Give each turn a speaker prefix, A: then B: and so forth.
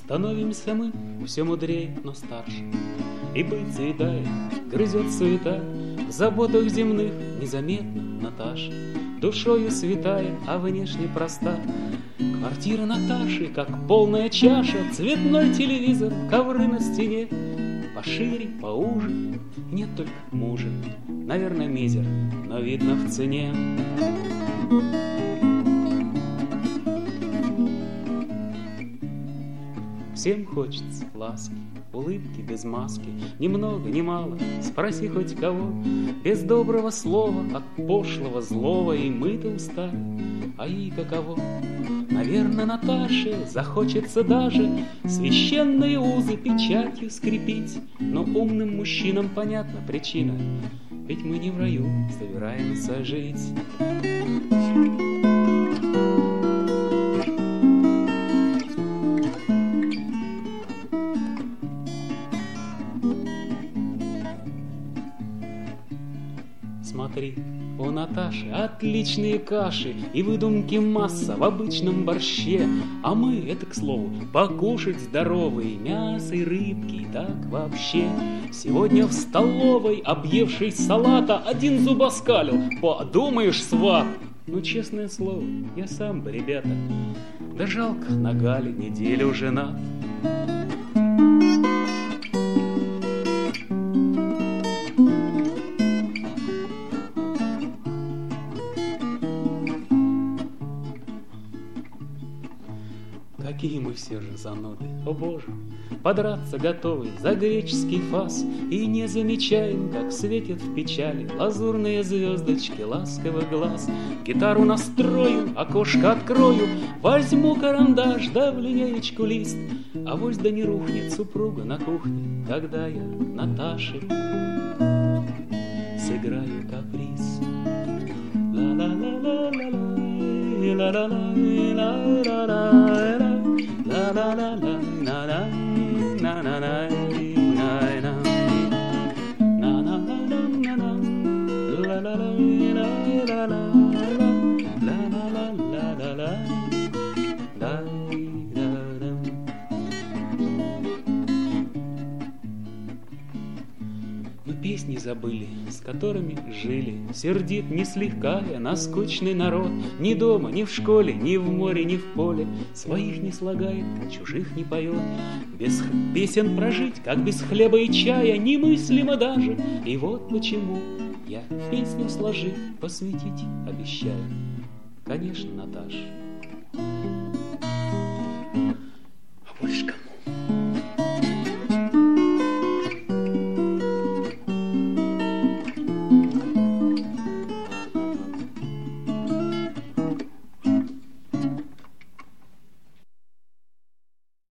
A: Становимся мы все мудрее, но старше, и быть заедает, грызет суета. В заботах земных незаметно Наташа, душою святая, а внешне проста. Квартира Наташи, как полная чаша, цветной телевизор, ковры на стене, пошире, поуже, нет только мужа, наверное, мизер, но видно в цене. Всем хочется ласки, улыбки без маски, ни много, ни мало, спроси хоть кого, без доброго слова от пошлого злого, и мы-то устали, а ей каково? Наверное, Наташе захочется даже священные узы печатью скрепить, но умным мужчинам понятна причина, ведь мы не в раю собираемся жить. Смотри, у Наташи отличные каши и выдумки масса в обычном борще. А мы, это к слову, покушать здоровые мясо и рыбки и так вообще. Сегодня в столовой, объевшись салата, один зуб оскалил. Подумаешь, сват! Ну, честное слово, я сам бы, ребята, да жалко, на Гале неделю женат. Какие мы все же зануды, о боже, подраться готовы за греческий фас, и не замечаем, как светят в печали лазурные звездочки ласковых глаз. Гитару настрою, окошко открою, возьму карандаш, да в линеечку лист, авось да не рухнет супруга на кухне, когда я Наташе сыграю каприз. Мы песни забыли, с которыми жили, сердит не слегка я на скучный народ. Ни дома, ни в школе, ни в море, ни в поле своих не слагает, чужих не поет. Без песен прожить, как без хлеба и чая, немыслимо даже. И вот почему я песню сложить, посвятить обещаю. Конечно, Наташ,